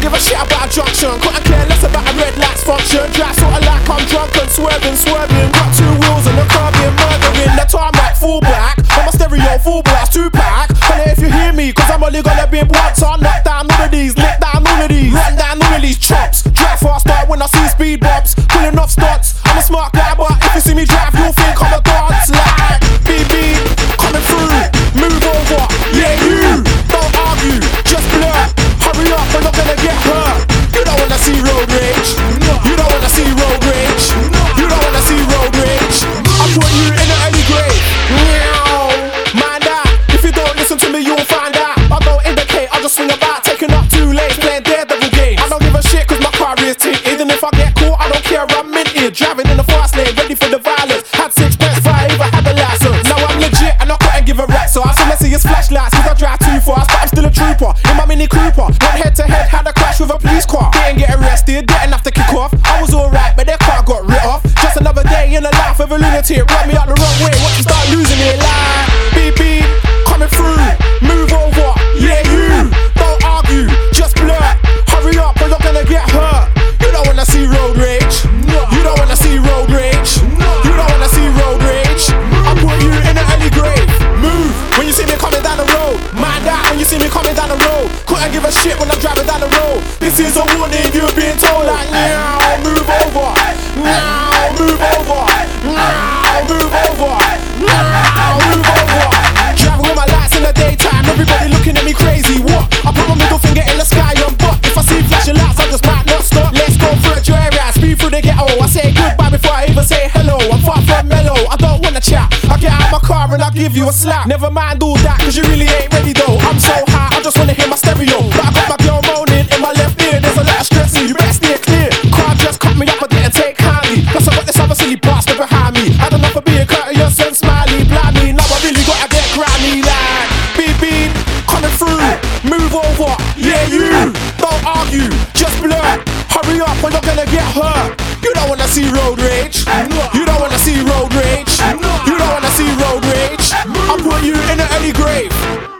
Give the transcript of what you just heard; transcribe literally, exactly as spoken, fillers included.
give a shit about a junction. Couldn't care less about a red lights function. Drive sorta like I'm drunk and swerving, swerving. Got two wheels and a car being murdering. The time like full black. On my stereo, full blast, two pack. Holla if you hear me, cause I'm only gonna be once. I'll knock down all of these, lick down all of these, run down all of these chops. Drive faster when I see speed bumps, pulling off stunts. I'm a smart guy, but if you see me drive, you'll think I'm a dance. Like B B coming through, move over, yeah you. Don't argue, just blur. Hurry up, or you're gonna get hurt. You don't wanna see road rage. You don't wanna see road rage. You don't wanna see road rage. I put you in the early grave. Mind that, if you don't listen to me, you'll find out. I don't indicate, I just swing about, taking up too late, playing daredevil games. I don't give a shit cause my car is tinted, and if I get caught, I don't care, I'm minted. Driving in the fast lane, ready for the violence. Had six pence, five, I had the license. Now I'm legit and I couldn't give a rat. So I see Messi's flashlights, cause I drive too fast, but I'm still a trooper. In my Mini Cooper, went head to head, had a crash with a police car. Didn't get arrested, didn't have to kick off. I was alright, but their car got writ off. Just another day in the life of a lunatic. Run me out the wrong way, watch you start losing it. Like beep beep, coming through, move over, yeah you. Don't argue, just blurt. Hurry up or you're gonna get hurt. You don't wanna see road rage. You don't wanna see road rage. You don't wanna see road rage. I put you in the early grave. Move when you see me coming down the road. Mind that when you see me coming down the road. Couldn't give a shit when I'm driving down the road. This is a warning, you've been told. Like now, move over. Now, move over. Now, move over. Now, move over. Driving with my lights in the daytime. Everybody looking at me crazy. What? I put my middle finger in the sky and butt. If I see flashing lights, I just might not stop. Let's go for a joyride. Speed through the ghetto. I say goodbye before I even say hello. I'm far from mellow. I don't wanna chat. I get out my car and I give you a slap. Never mind all that, cause you really ain't ready though. I'm so high, I just wanna hear my stereo. But I got my girl moaning in my left ear. There's a lot of stressing, you better steer clear. Car just cut me up, I didn't take kindly. Plus I got this other silly bastard behind me. Had enough of being courteous and smiley. Blimey, now I really gotta get grimy. Like beep beep, coming through, move over, yeah you. Don't argue, just blurt. Hurry up or you're gonna get hurt. You don't wanna see road rage. You don't wanna see road rage. You don't wanna see road rage. I'll put you in the early grave.